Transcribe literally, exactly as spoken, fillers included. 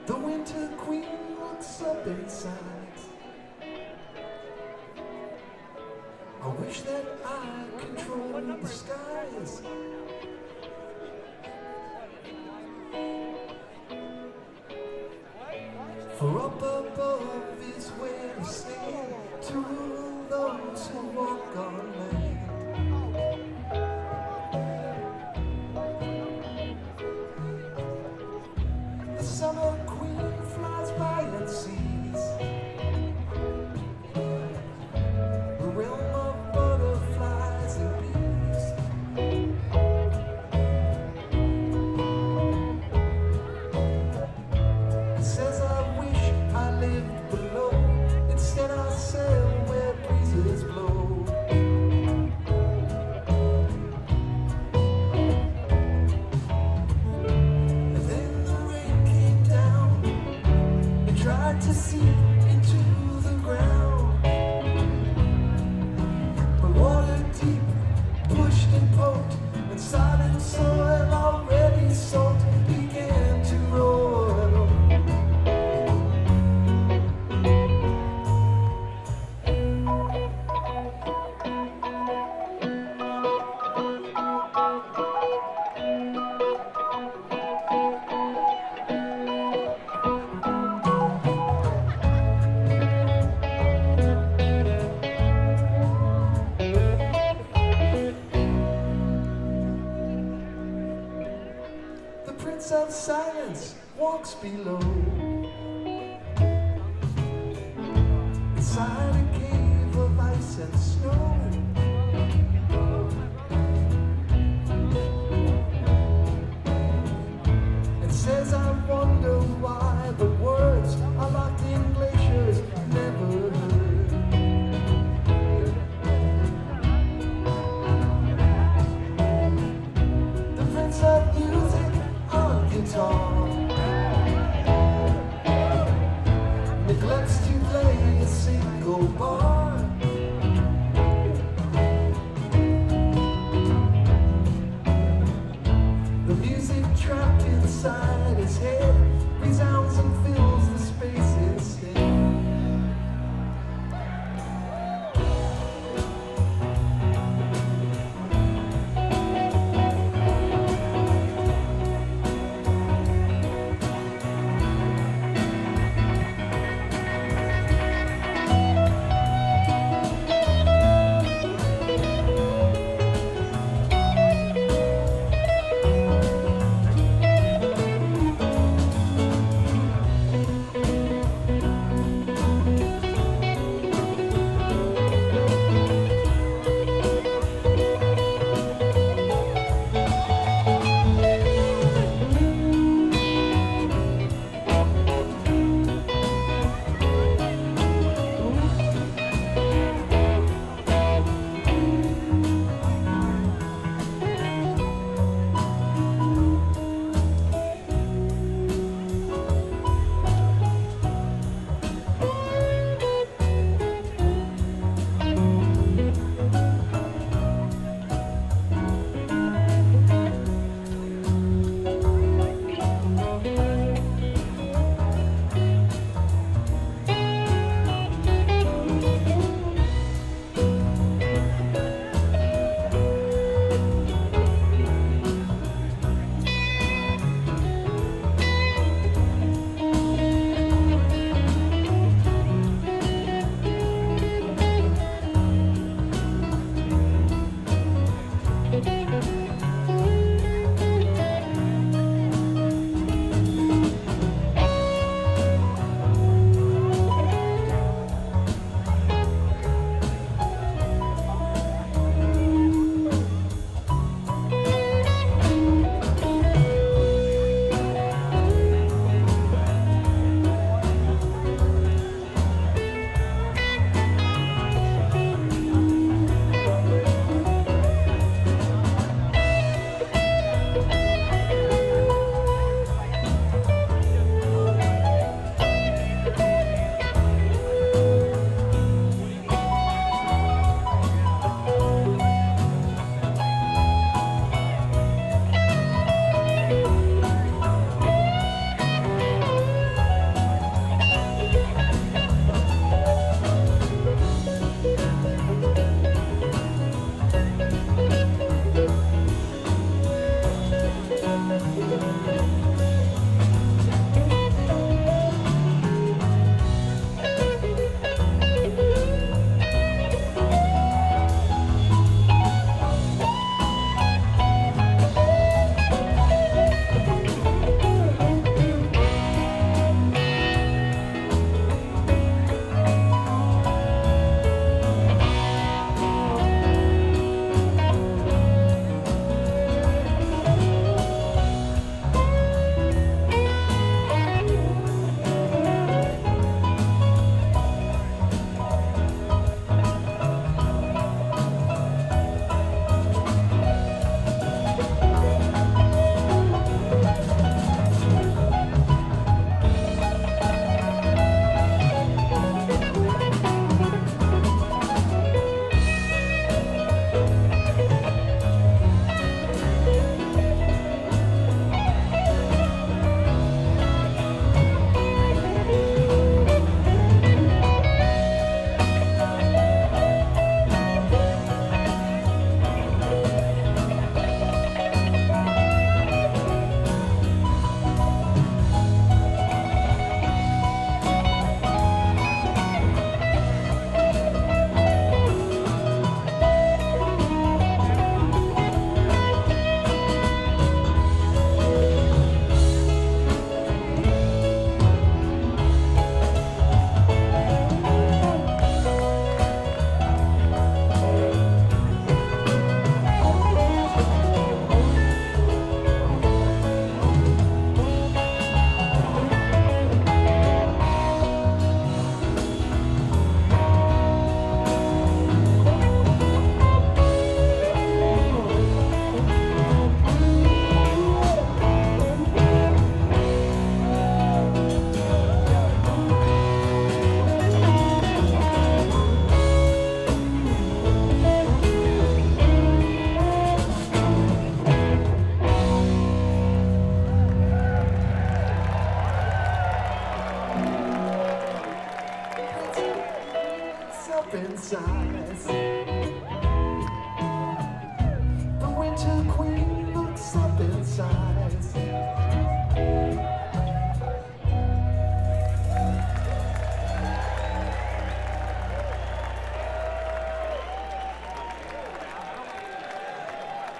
The winter queen looks up inside. I wish that I controlled the skies. For up above is where we stand to rule those who walk on land. The summer queen flies by and sees the realm of butterflies and bees. It says I wish I lived below. Instead I sail where breezes blow. Tried to see into the ground, but water deep pushed and poked, and silent soil already salt began to roil. Prince of Silence walks below, inside a cave of ice and snow. And says I wonder why the words are locked in glaciers never heard. The Prince of Music on guitar neglects to play a single bar. The music trapped inside his head resounds inside.